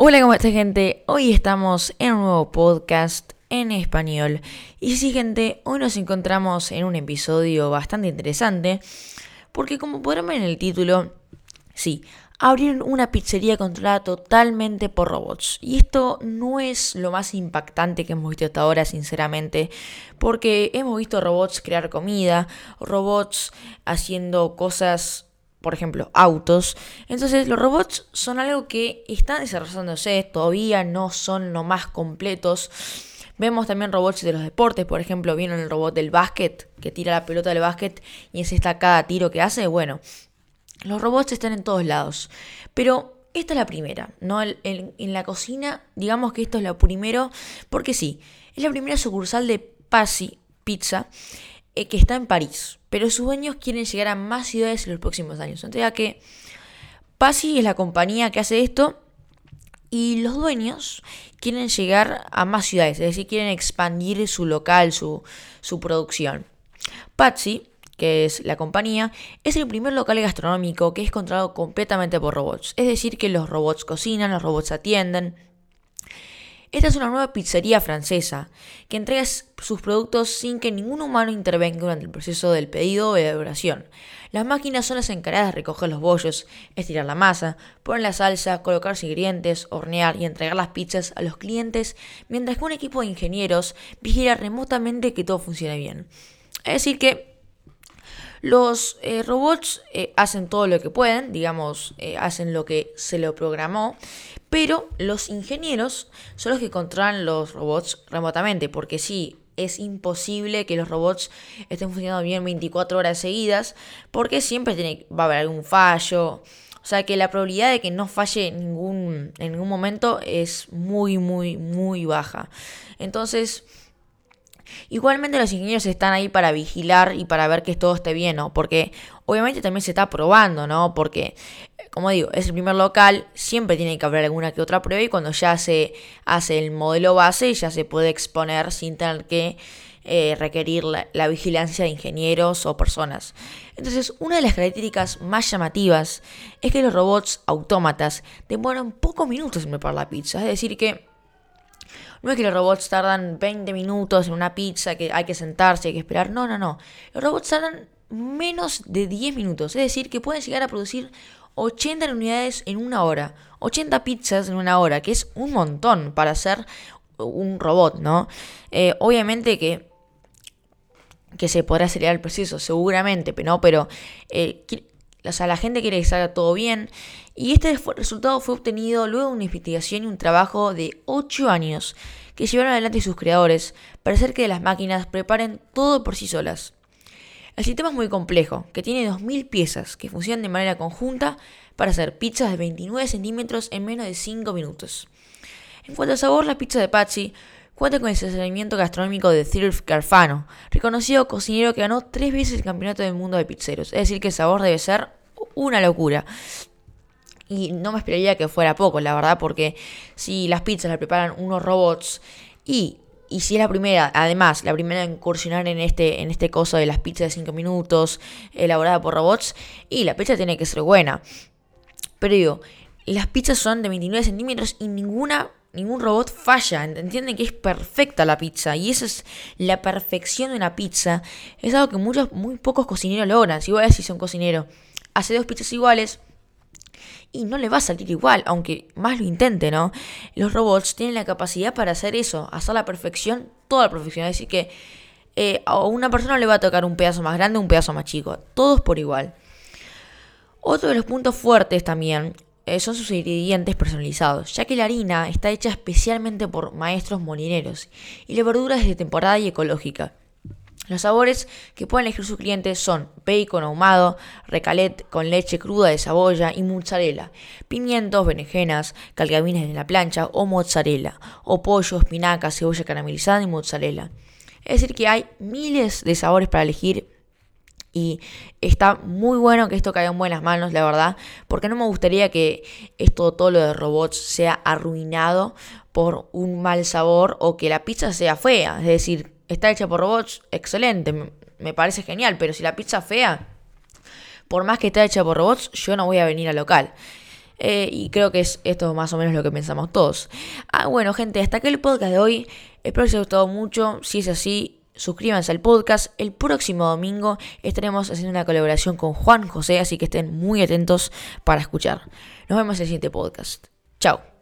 Hola, ¿cómo está, gente? Hoy estamos en un nuevo podcast en español. Y sí, gente, hoy nos encontramos en un episodio bastante interesante porque, como podrán ver en el título, sí, abrieron una pizzería controlada totalmente por robots. Y esto no es lo más impactante que hemos visto hasta ahora, sinceramente, porque hemos visto robots crear comida, robots haciendo cosas, por ejemplo, autos. Entonces los robots son algo que están desarrollándose, todavía no son lo más completos. Vemos también robots de los deportes, por ejemplo, vieron el robot del básquet, que tira la pelota del básquet y encesta cada tiro que hace. Bueno, los robots están en todos lados, pero esta es la primera, ¿no? En la cocina, digamos que esto es lo primero, porque sí, es la primera sucursal de Pazzi Pizza, que está en París, pero sus dueños quieren llegar a más ciudades en los próximos años. Entonces, que Pazzi es la compañía que hace esto y los dueños quieren llegar a más ciudades, es decir, quieren expandir su local, su producción. Pazzi, que es la compañía, es el primer local gastronómico que es controlado completamente por robots. Es decir, que los robots cocinan, los robots atienden. Esta es una nueva pizzería francesa que entrega sus productos sin que ningún humano intervenga durante el proceso del pedido o de elaboración. Las máquinas son las encargadas de recoger los bollos, estirar la masa, poner la salsa, colocar los ingredientes, hornear y entregar las pizzas a los clientes, mientras que un equipo de ingenieros vigila remotamente que todo funcione bien. Es decir que los robots hacen todo lo que pueden, digamos, hacen lo que se lo programó, pero los ingenieros son los que controlan los robots remotamente, porque sí, es imposible que los robots estén funcionando bien 24 horas seguidas, porque siempre va a haber algún fallo. O sea que la probabilidad de que no falle en ningún momento es muy, muy, muy baja. Entonces, igualmente los ingenieros están ahí para vigilar y para ver que todo esté bien, ¿no? Porque obviamente también se está probando, ¿no? Porque, como digo, es el primer local, siempre tiene que haber alguna que otra prueba y cuando ya se hace el modelo base ya se puede exponer sin tener que requerir la vigilancia de ingenieros o personas. Entonces, una de las características más llamativas es que los robots autómatas demoran pocos minutos en preparar la pizza, es decir que no es que los robots tardan 20 minutos en una pizza, que hay que sentarse, hay que esperar. No, no, no. Los robots tardan menos de 10 minutos. Es decir, que pueden llegar a producir 80 unidades en una hora. 80 pizzas en una hora, que es un montón para hacer un robot, ¿no? Obviamente que se podrá acelerar el proceso, seguramente, ¿no? Pero o sea, la gente quiere que salga todo bien. Y este resultado fue obtenido luego de una investigación y un trabajo de 8 años que llevaron adelante sus creadores para hacer que las máquinas preparen todo por sí solas. El sistema es muy complejo, que tiene 2000 piezas que funcionan de manera conjunta para hacer pizzas de 29 centímetros en menos de 5 minutos. En cuanto al sabor, la pizza de Pazzi cuenta con el asesoramiento gastronómico de Thierry Garfano, reconocido cocinero que ganó 3 veces el campeonato del mundo de pizzeros. Es decir, que el sabor debe ser una locura. Y no me esperaría que fuera poco, la verdad, porque si las pizzas las preparan unos robots y si es la primera, además, la primera en incursionar en este coso de las pizzas de 5 minutos, elaborada por robots, y la pizza tiene que ser buena. Pero digo, las pizzas son de 29 centímetros y ningún robot falla. Entienden que es perfecta la pizza. Y esa es la perfección de una pizza. Es algo que muy pocos cocineros logran. Si vos decís a un cocinero, hace 2 pizzas iguales y no le va a salir igual, aunque más lo intente, ¿no? Los robots tienen la capacidad para hacer eso, hacer la perfección, toda la perfección. Es decir que a una persona le va a tocar un pedazo más grande, un pedazo más chico. Todos por igual. Otro de los puntos fuertes también son sus ingredientes personalizados, ya que la harina está hecha especialmente por maestros molineros y la verdura es de temporada y ecológica. Los sabores que pueden elegir sus clientes son bacon ahumado, recalet con leche cruda de cebolla y mozzarella, pimientos, berenjenas, calcabines en la plancha o mozzarella, o pollo, espinaca, cebolla caramelizada y mozzarella. Es decir que hay miles de sabores para elegir. Y está muy bueno que esto caiga en buenas manos, la verdad, porque no me gustaría que todo lo de robots sea arruinado por un mal sabor o que la pizza sea fea. Es decir, está hecha por robots, excelente, me parece genial, pero si la pizza es fea, por más que esté hecha por robots, yo no voy a venir al local. Y creo que esto es más o menos lo que pensamos todos. Bueno, gente, hasta aquí el podcast de hoy. Espero que les haya gustado mucho. Si es así, suscríbanse al podcast. El próximo domingo estaremos haciendo una colaboración con Juan José, así que estén muy atentos para escuchar. Nos vemos en el siguiente podcast. Chao.